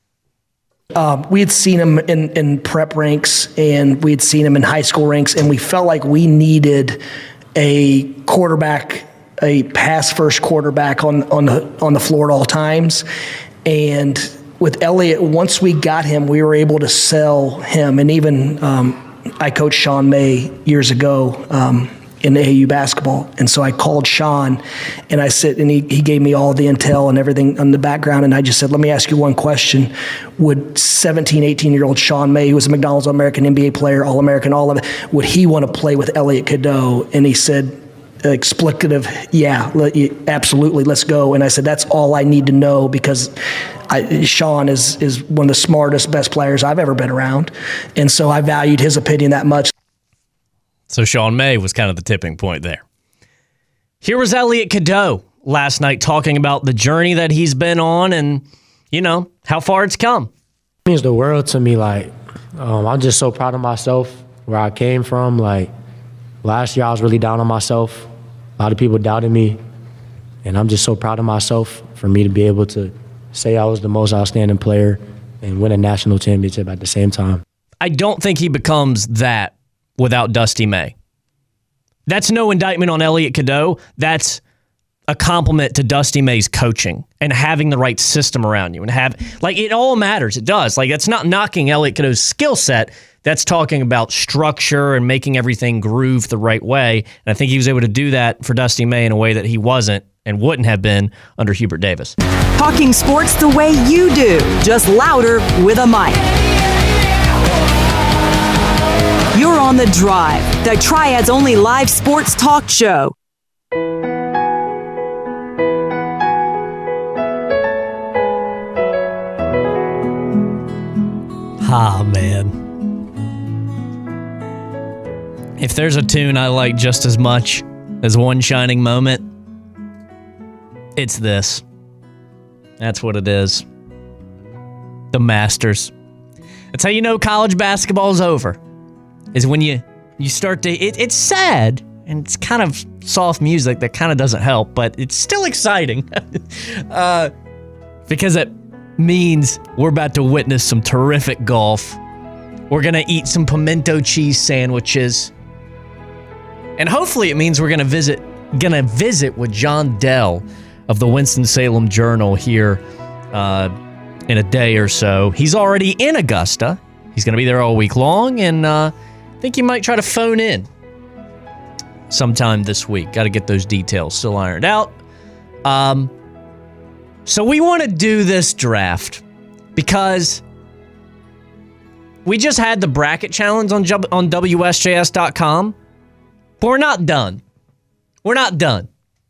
Um, we had seen him in, in prep ranks, and we had seen him in high school ranks, and we felt like we needed a quarterback, a pass-first quarterback on, on, the, on the floor at all times. And with Elliot, once we got him, we were able to sell him. And even um, I coached Sean May years ago um, in A A U basketball. And so I called Sean, and I said, and he, he gave me all the intel and everything on the background. And I just said, let me ask you one question. Would seventeen, eighteen-year-old Sean May, who was a McDonald's All-American, N B A player, All-American, all of it, would he want to play with Elliot Cadeau? And he said, explicative, yeah, absolutely, let's go. And I said, that's all I need to know, because I, Sean is is one of the smartest, best players I've ever been around. And so I valued his opinion that much. So Sean May was kind of the tipping point there. Here was Elliot Cadeau last night talking about the journey that he's been on and, you know, how far it's come. It means the world to me. Like, um, I'm just so proud of myself, where I came from. Like, last year I was really down on myself. A lot of people doubted me, and I'm just so proud of myself for me to be able to say I was the most outstanding player and win a national championship at the same time. I don't think he becomes that without Dusty May. That's no indictment on Elliot Cadeau. That's a compliment to Dusty May's coaching and having the right system around you. And have, like, it all matters. It does. Like, that's not knocking Elliot Cadeau's skill set. That's talking about structure and making everything groove the right way. And I think he was able to do that for Dusty May in a way that he wasn't and wouldn't have been under Hubert Davis. Talking sports the way you do, just louder with a mic. You're on The Drive, the Triad's only live sports talk show. Ah, man. If there's a tune I like just as much as One Shining Moment, it's this. That's what it is. The Masters. That's how you know college basketball is over. Is when you, you start to... It, it's sad, and it's kind of soft music that kind of doesn't help, but it's still exciting. uh, because it means we're about to witness some terrific golf. We're going to eat some pimento cheese sandwiches. And hopefully it means we're going to visit going to visit with John Dell of the Winston-Salem Journal here uh, in a day or so. He's already in Augusta. He's going to be there all week long, and uh, I think he might try to phone in sometime this week. Got to get those details still ironed out. Um, so we want to do this draft because we just had the bracket challenge on on W S J S dot com, but we're not done. We're not done.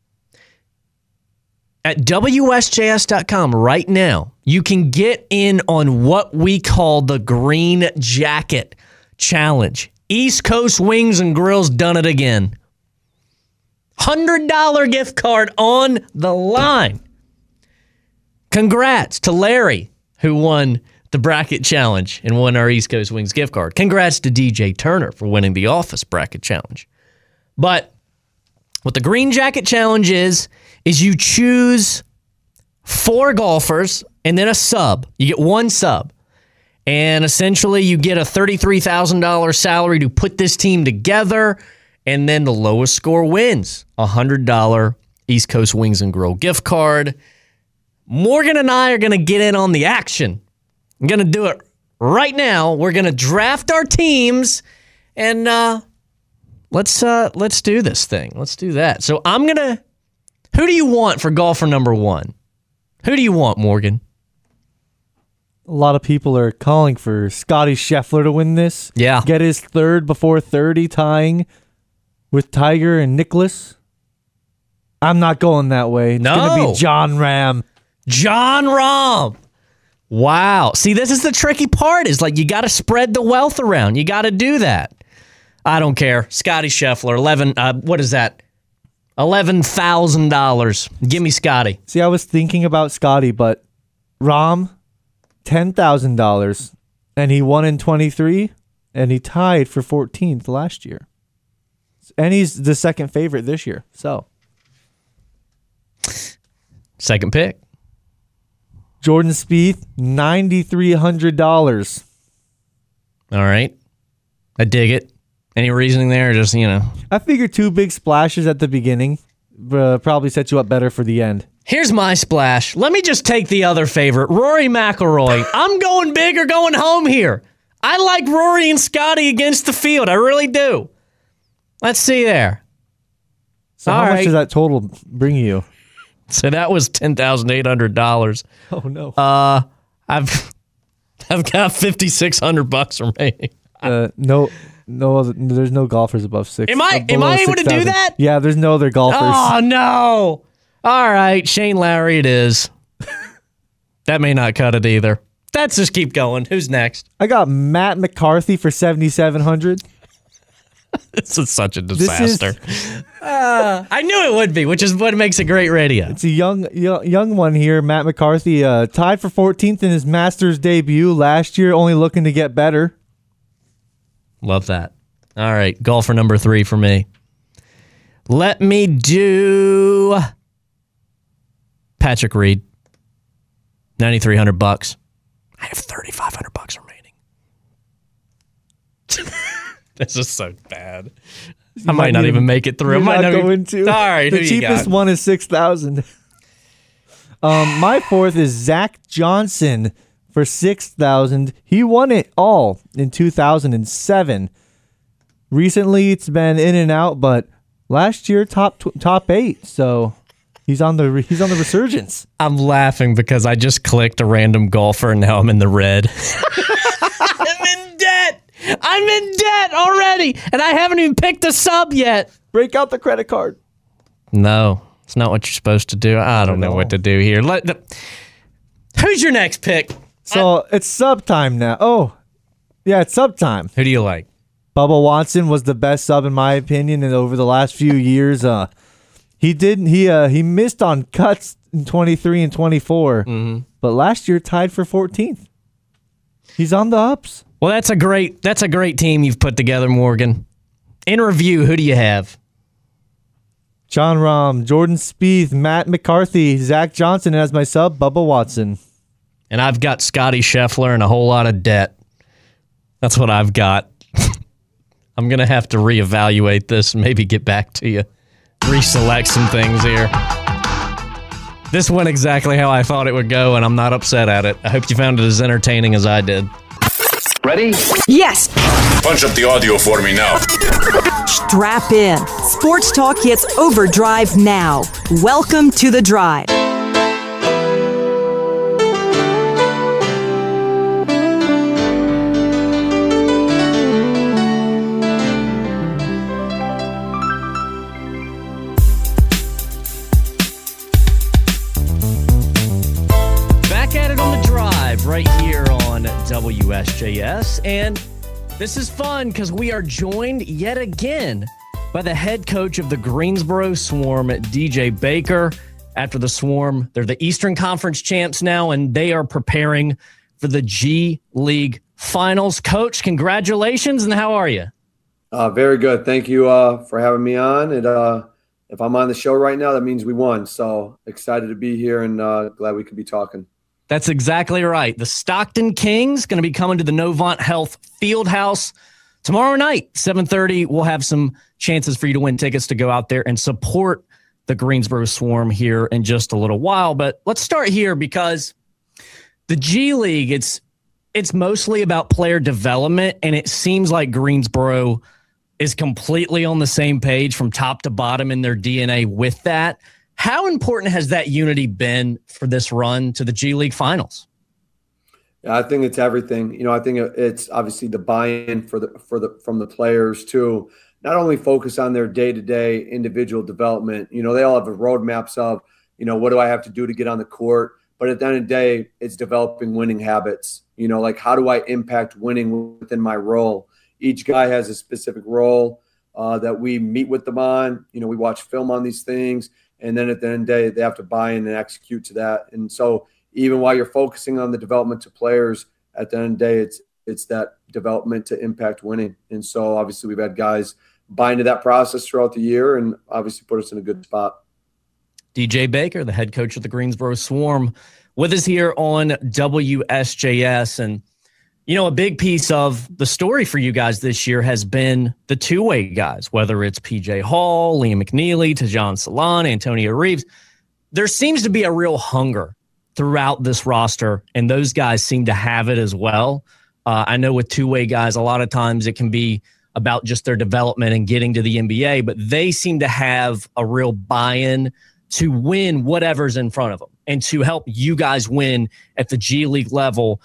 At W S J S dot com right now, you can get in on what we call the Green Jacket Challenge. East Coast Wings and Grills done it again. one hundred dollars gift card on the line. Congrats to Larry, who won the bracket challenge and won our East Coast Wings gift card. Congrats to D J Turner for winning the Office bracket challenge. But what the Green Jacket Challenge is, is you choose four golfers and then a sub. You get one sub. And essentially you get a thirty-three thousand dollars salary to put this team together. And then the lowest score wins. A one hundred dollars East Coast Wings and Grill gift card. Morgan and I are going to get in on the action. I'm going to do it right now. We're going to draft our teams. And uh, let's uh, let's do this thing. Let's do that. So I'm going to... Who do you want for golfer number one? Who do you want, Morgan? A lot of people are calling for Scotty Scheffler to win this. Yeah. Get his third before thirty, tying with Tiger and Nicklaus. I'm not going that way. It's No. going to be John Rahm. John Rahm. Wow. See, this is the tricky part, is like you got to spread the wealth around. You got to do that. I don't care. Scotty Scheffler, eleven, uh, what is that? eleven thousand dollars. Give me Scotty. See, I was thinking about Scotty, but Rahm, ten thousand dollars. And he won in twenty-three, and he tied for fourteenth last year. And he's the second favorite this year. So, second pick. Jordan Spieth, nine thousand three hundred dollars. All right. I dig it. Any reasoning there? Or just, you know. I figured two big splashes at the beginning uh, probably set you up better for the end. Here's my splash. Let me just take the other favorite, Rory McIlroy. I'm going big or going home here. I like Rory and Scotty against the field. I really do. Let's see there. So All how right. much does that total bring you? So that was ten thousand eight hundred dollars. Oh, no. Uh, I've I've got fifty-six hundred bucks remaining. Uh, no, no, other, there's no golfers above six. Am I- uh, am below I able to do six thousand. that? Yeah, there's no other golfers. Oh, no. All right, Shane Lowry it is. That may not cut it either. Let's just keep going. Who's next? I got Matt McCarthy for seventy-seven hundred. This is such a This is- disaster. uh, I knew it would be, which is what makes it great radio. It's a young young, young one here. Matt McCarthy uh, tied for fourteenth in his Masters debut last year, only looking to get better. Love that. All right, golfer number three for me. Let me do Patrick Reed. ninety-three hundred bucks. I have thirty-five hundred bucks remaining. This is so bad. I might, not even make it through. I You're might not not going even, to. All right, the who you cheapest got? one is six thousand. Um, my fourth is Zach Johnson for six thousand. He won it all in two thousand seven. Recently, it's been in and out, but last year top tw- top eight. So he's on the re- he's on the resurgence. I'm laughing because I just clicked a random golfer and now I'm in the red. I'm in debt. I'm in debt already, and I haven't even picked a sub yet. Break out the credit card. No, it's not what you're supposed to do. I don't know what to do here. Let the, who's your next pick? So it's sub time now. Oh, Yeah, it's sub time. Who do you like? Bubba Watson was the best sub in my opinion, and over the last few years, uh, he didn't he uh, he missed on cuts in twenty-three and twenty-four, mm-hmm. but last year tied for fourteenth. He's on the ups. Well, that's a great that's a great team you've put together, Morgan. In review, who do you have? John Rahm, Jordan Spieth, Matt McCarthy, Zach Johnson, and as my sub, Bubba Watson. And I've got Scotty Scheffler and a whole lot of debt. That's what I've got. I'm going to have to reevaluate this and maybe get back to you. Reselect some things here. This went exactly how I thought it would go, and I'm not upset at it. I hope you found it as entertaining as I did. Ready? Yes. Punch up the audio for me now. Strap in. Sports Talk hits overdrive now. Welcome to The Drive. Right here on W S J S. And this is fun because we are joined yet again by the head coach of the Greensboro Swarm, D J Baker. After the Swarm, they're the Eastern Conference champs now, and they are preparing for the G League Finals. Coach, congratulations, and how are you? Uh, very good. Thank you uh, for having me on. And uh, if I'm on the show right now, that means we won. So excited to be here and uh, glad we could be talking. That's exactly right. The Stockton Kings going to be coming to the Novant Health Fieldhouse tomorrow night, seven thirty. We'll have some chances for you to win tickets to go out there and support the Greensboro Swarm here in just a little while. But let's start here because the G League, it's it's mostly about player development, and it seems like Greensboro is completely on the same page from top to bottom in their D N A with that. How important has that unity been for this run to the G League Finals? Yeah, I think it's everything. You know, I think it's obviously the buy-in for the for the from the players to not only focus on their day-to-day individual development. You know, they all have roadmaps of, you know, what do I have to do to get on the court? But at the end of the day, it's developing winning habits. You know, like how do I impact winning within my role? Each guy has a specific role uh, that we meet with them on. You know, we watch film on these things. And then at the end of the day, they have to buy in and execute to that. And so even while you're focusing on the development to players, at the end of the day, it's it's that development to impact winning. And so obviously we've had guys buy into that process throughout the year and obviously put us in a good spot. D J Baker, the head coach of the Greensboro Swarm, with us here on W S J S. And, you know, a big piece of the story for you guys this year has been the two-way guys, whether it's P J Hall, Liam McNeely, Tajon Salon, Antonio Reeves. There seems to be a real hunger throughout this roster, and those guys seem to have it as well. Uh, I know with two-way guys, a lot of times it can be about just their development and getting to the N B A, but they seem to have a real buy-in to win whatever's in front of them and to help you guys win at the G League level.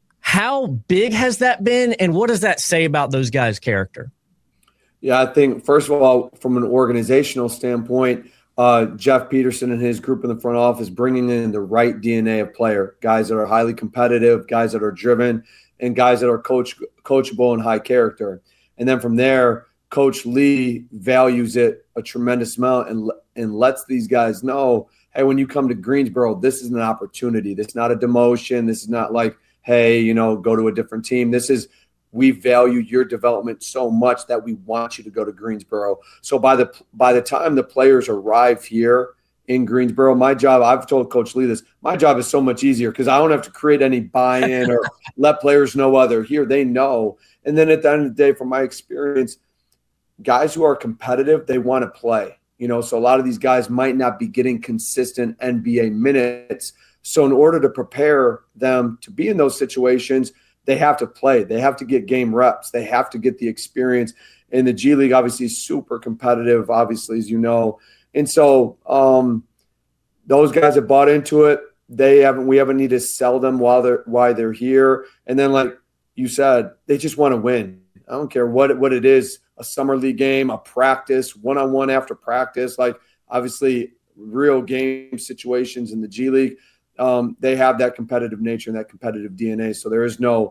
How big has that been, and what does that say about those guys' character? Yeah, I think, first of all, from an organizational standpoint, uh, Jeff Peterson and his group in the front office bringing in the right D N A of player, guys that are highly competitive, guys that are driven, and guys that are coach, coachable and high character. And then from there, Coach Lee values it a tremendous amount and, and lets these guys know, hey, when you come to Greensboro, this is an opportunity. This is not a demotion. This is not like, hey, you know, go to a different team. This is, we value your development so much that we want you to go to Greensboro. So by the by the time the players arrive here in Greensboro, my job, I've told Coach Lee this, my job is so much easier because I don't have to create any buy-in or let players know other. Here they know. And then at the end of the day, from my experience, guys who are competitive, they want to play. You know, so a lot of these guys might not be getting consistent N B A minutes. So in order to prepare them to be in those situations, they have to play. They have to get game reps. They have to get the experience. And the G League obviously is super competitive, obviously, as you know. And so um, those guys have bought into it. They haven't. We haven't need to sell them while they're while they're here. And then, like you said, they just want to win. I don't care what what it is, a summer league game, a practice, one-on-one after practice, like obviously real game situations in the G League. Um, they have that competitive nature and that competitive D N A. So there is no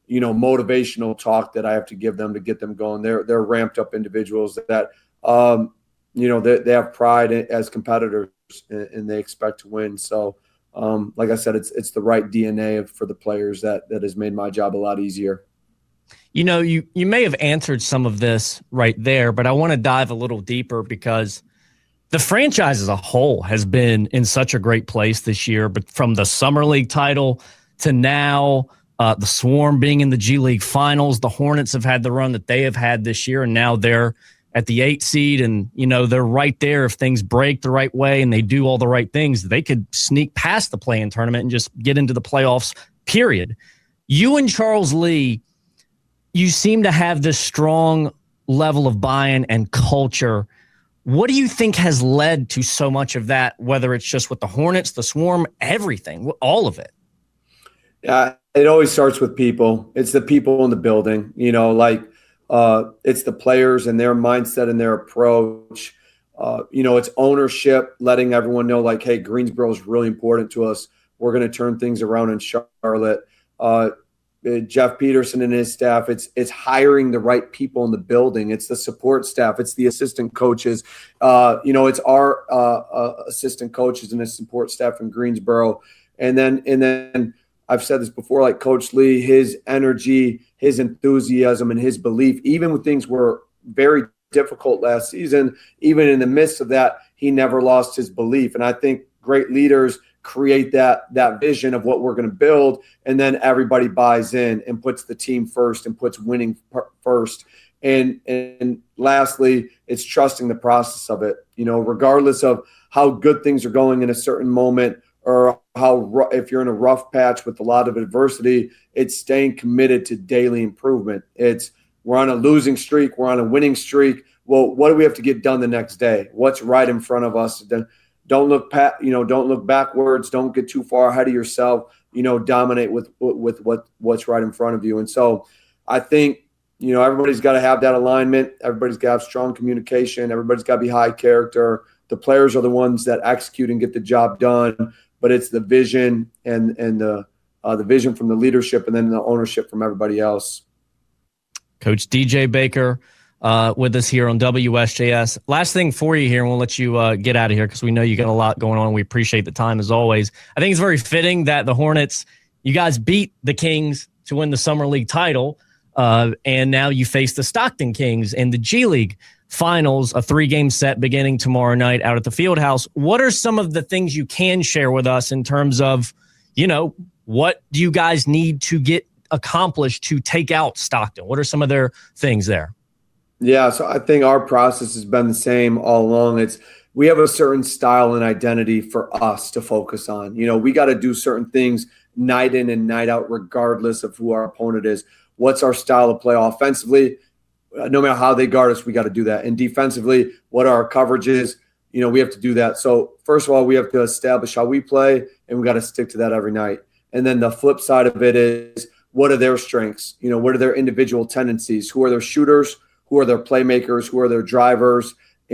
you know, motivational talk that I have to give them to get them going. They're they're ramped up individuals that, um, you know, they, they have pride as competitors and, and they expect to win. So, um, like I said, it's it's the right D N A for the players that that has made my job a lot easier. You know, you you may have answered some of this right there, but I want to dive a little deeper because the franchise as a whole has been in such a great place this year. But from the Summer League title to now, uh, the Swarm being in the G League Finals, the Hornets have had the run that they have had this year, and now they're at the eight seed, and you know they're right there. If things break the right way and they do all the right things, they could sneak past the play-in tournament and just get into the playoffs. Period. You and Charles Lee, you seem to have this strong level of buy-in and culture. What do you think has led to so much of that, whether it's just with the Hornets, the Swarm, everything, all of it? Yeah, it always starts with people. It's the people in the building, you know, like uh, it's the players and their mindset and their approach. Uh, you know, it's ownership, letting everyone know like, hey, Greensboro is really important to us. We're going to turn things around in Charlotte. Uh, Jeff Peterson and his staff, it's it's hiring the right people in the building. It's the support staff. It's the assistant coaches. Uh, you know, it's our uh, uh, assistant coaches and the support staff in Greensboro. And then, and then I've said this before, like Coach Lee, his energy, his enthusiasm, and his belief, even when things were very difficult last season, even in the midst of that, he never lost his belief. And I think great leaders create that that vision of what we're going to build, and then everybody buys in and puts the team first and puts winning first. And and lastly, it's trusting the process of it. You know, regardless of how good things are going in a certain moment, or how if you're in a rough patch with a lot of adversity, it's staying committed to daily improvement. It's we're on a losing streak, we're on a winning streak. Well, what do we have to get done the next day? What's right in front of us? Don't look pat, you know, don't look backwards. Don't get too far ahead of yourself. You know, dominate with with what what's right in front of you. And so, I think you know everybody's got to have that alignment. Everybody's got to have strong communication. Everybody's got to be high character. The players are the ones that execute and get the job done. But it's the vision and and the uh, the vision from the leadership, and then the ownership from everybody else. Coach D J Baker. Uh, with us here on W S J S. Last thing for you here, and we'll let you uh, get out of here because we know you got a lot going on. We appreciate the time as always. I think it's very fitting that the Hornets, you guys beat the Kings to win the Summer League title, uh, and now you face the Stockton Kings in the G League Finals, a three-game set beginning tomorrow night out at the Fieldhouse. What are some of the things you can share with us in terms of, you know, what do you guys need to get accomplished to take out Stockton? What are some of their things there? Yeah, so I think our process has been the same all along. It's we have a certain style and identity for us to focus on. You know, we got to do certain things night in and night out, regardless of who our opponent is. What's our style of play offensively? No matter how they guard us, we got to do that. And defensively, what our coverage is, you know, we have to do that. So first of all, we have to establish how we play, and we got to stick to that every night. And then the flip side of it is, what are their strengths? You know, what are their individual tendencies? Who are their shooters? Who are their playmakers? Who are their drivers?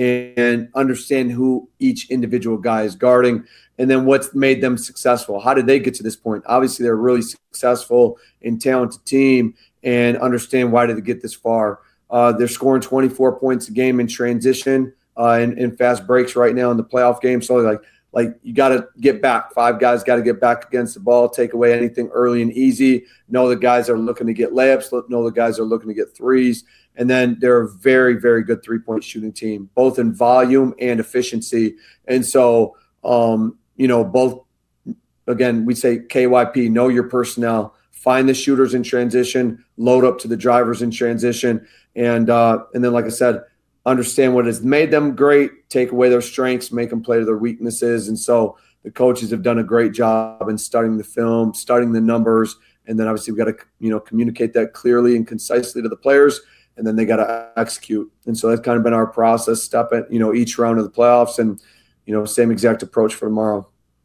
And understand who each individual guy is guarding. And then what's made them successful? How did they get to this point? Obviously, they're a really successful and talented team, and understand why did they get this far. Uh, they're scoring twenty-four points a game in transition uh, and in fast breaks right now in the playoff game. So, like, like you got to get back. Five guys got to get back against the ball, take away anything early and easy. Know the guys are looking to get layups. Know the guys are looking to get threes. And then they're a very, very good three-point shooting team, both in volume and efficiency. And so, um, you know, both, again, we say K Y P, know your personnel, find the shooters in transition, load up to the drivers in transition. And, uh, and then, like I said, understand what has made them great, take away their strengths, make them play to their weaknesses. And so the coaches have done a great job in studying the film, studying the numbers. And then obviously we've got to, you know, communicate that clearly and concisely to the players. And then they got to execute. And so that's kind of been our process, step at, you know, each round of the playoffs, and, you know, same exact approach for tomorrow.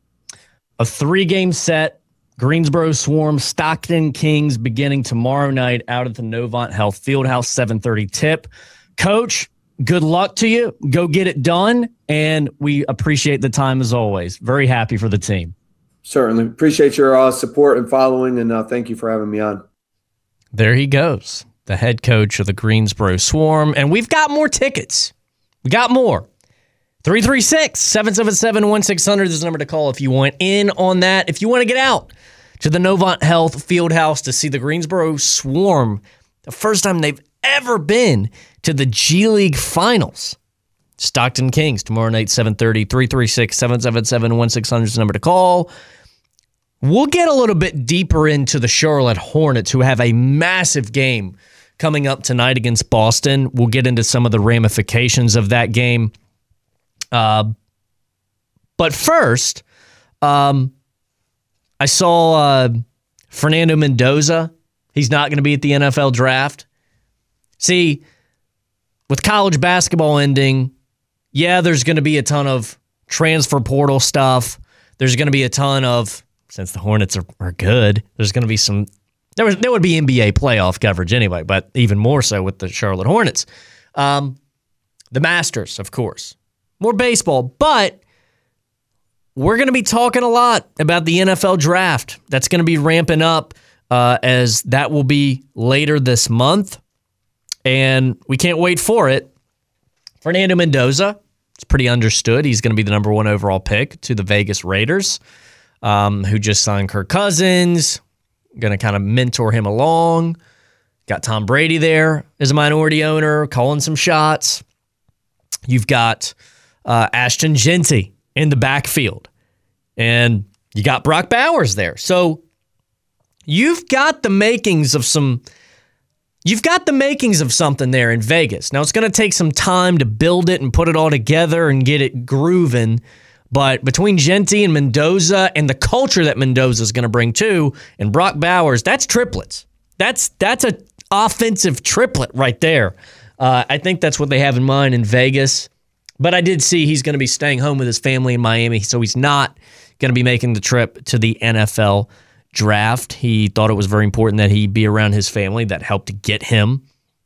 A three-game set, Greensboro Swarm, Stockton Kings beginning tomorrow night out at the Novant Health Fieldhouse, seven thirty tip. Coach, good luck to you. Go get it done. And we appreciate the time as always. Very happy for the team. Certainly. Appreciate your uh, support and following, and uh, thank you for having me on. there he goes, the head coach of the Greensboro Swarm. And we've got more tickets. We got more. three three six, seven seven seven, one six zero zero is the number to call if you want in on that. If you want to get out to the Novant Health Fieldhouse to see the Greensboro Swarm, the first time they've ever been to the G League Finals. Stockton Kings, tomorrow night, seven thirty, three three six, seven seven seven, one six zero zero is the number to call. We'll get a little bit deeper into the Charlotte Hornets, who have a massive game coming up tonight against Boston. We'll get into some of the ramifications of that game. Uh, but first, um, I saw uh, Fernando Mendoza. He's not going to be at the N F L draft. See, with college basketball ending, yeah, there's going to be a ton of transfer portal stuff. There's going to be a ton of, since the Hornets are, are good, there's going to be some, there, was, there would be N B A playoff coverage anyway, but even more so with the Charlotte Hornets. Um, the Masters, of course. More baseball, but we're going to be talking a lot about the N F L draft. That's going to be ramping up uh, as that will be later this month, and we can't wait for it. Fernando Mendoza, it's pretty understood. He's going to be the number one overall pick to the Vegas Raiders, um, who just signed Kirk Cousins, going to kind of mentor him along. Got Tom Brady there as a minority owner, calling some shots. You've got uh, Ashton Genty in the backfield, and you got Brock Bowers there. So you've got the makings of some... You've got the makings of something there in Vegas. Now, it's going to take some time to build it and put it all together and get it grooving. But between Genty and Mendoza and the culture that Mendoza is going to bring too, and Brock Bowers, that's triplets. That's that's a offensive triplet right there. Uh, I think that's what they have in mind in Vegas. But I did see he's going to be staying home with his family in Miami, so he's not going to be making the trip to the N F L draft. He thought it was very important that he be around his family. That helped to get him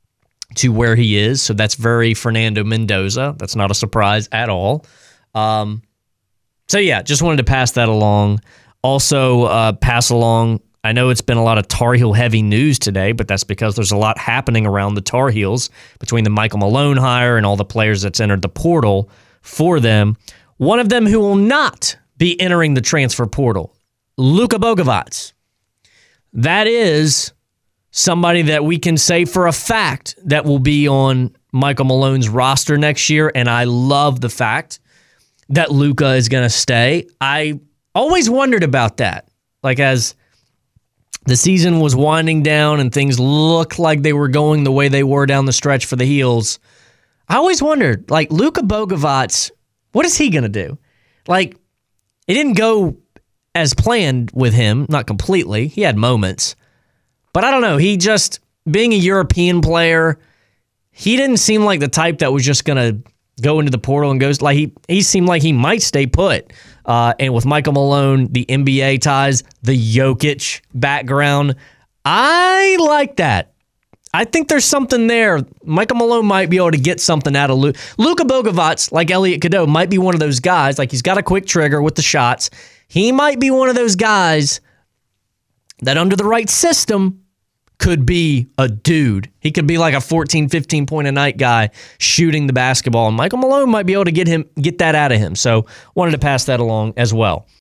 to where he is. So that's very Fernando Mendoza. That's not a surprise at all. Um, so yeah, just wanted to pass that along. Also uh, pass along, I know it's been a lot of Tar Heel heavy news today, but that's because there's a lot happening around the Tar Heels between the Michael Malone hire and all the players that's entered the portal for them. One of them who will not be entering the transfer portal, Luka Bogovac. That is somebody that we can say for a fact that will be on Michael Malone's roster next year, and I love the fact that Luka is going to stay. I always wondered about that. Like, as the season was winding down and things looked like they were going the way they were down the stretch for the Heels, I always wondered, like, Luka Bogovac, what is he going to do? Like, it didn't go as planned with him, not completely. He had moments. But I don't know. He just, being a European player, he didn't seem like the type that was just going to go into the portal and goes, like, he, he seemed like he might stay put. Uh, and with Michael Malone, the N B A ties, the Jokic background, I like that. I think there's something there. Michael Malone might be able to get something out of Luka. Luka Bogovac, like Elliot Cadeau, might be one of those guys. Like, he's got a quick trigger with the shots. He might be one of those guys that under the right system could be a dude. He could be like a fourteen, fifteen point a night guy shooting the basketball. And Michael Malone might be able to get him get that out of him. So wanted to pass that along as well.